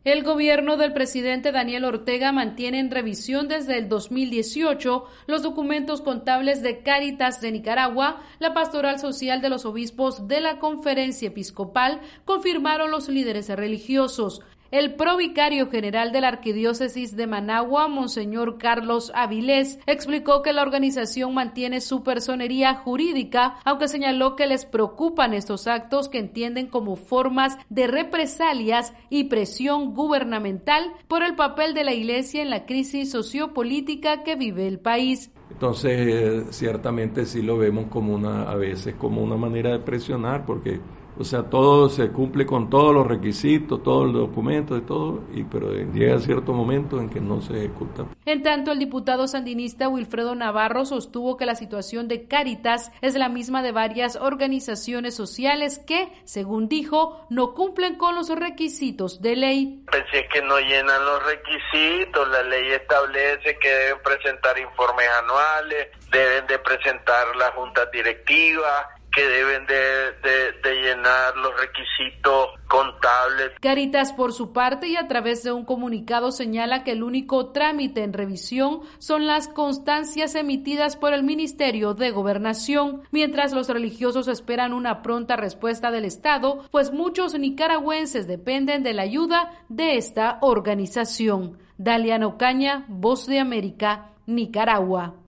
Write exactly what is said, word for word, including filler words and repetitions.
El gobierno del presidente Daniel Ortega mantiene en revisión desde el dos mil dieciocho los documentos contables de Cáritas de Nicaragua. La pastoral social de los obispos de la Conferencia Episcopal confirmaron los líderes religiosos. El provicario general de la Arquidiócesis de Managua, Monseñor Carlos Avilés, explicó que la organización mantiene su personería jurídica, aunque señaló que les preocupan estos actos que entienden como formas de represalias y presión gubernamental por el papel de la Iglesia en la crisis sociopolítica que vive el país. Entonces, eh, ciertamente sí lo vemos como una, a veces como una manera de presionar, porque o sea, todo se cumple con todos los requisitos, todos los documentos, de todo, y pero llega cierto momento en que no se ejecuta. En tanto, el diputado sandinista Wilfredo Navarro sostuvo que la situación de Cáritas es la misma de varias organizaciones sociales que, según dijo, no cumplen con los requisitos de ley. Pensé que no llenan los requisitos, la ley establece que deben presentar informes anuales, deben de presentar las juntas directivas, que deben de, de, de llenar los requisitos contables. Cáritas, por su parte, y a través de un comunicado, señala que el único trámite en revisión son las constancias emitidas por el Ministerio de Gobernación, mientras los religiosos esperan una pronta respuesta del Estado, pues muchos nicaragüenses dependen de la ayuda de esta organización. Daliana Ocaña, Voz de América, Nicaragua.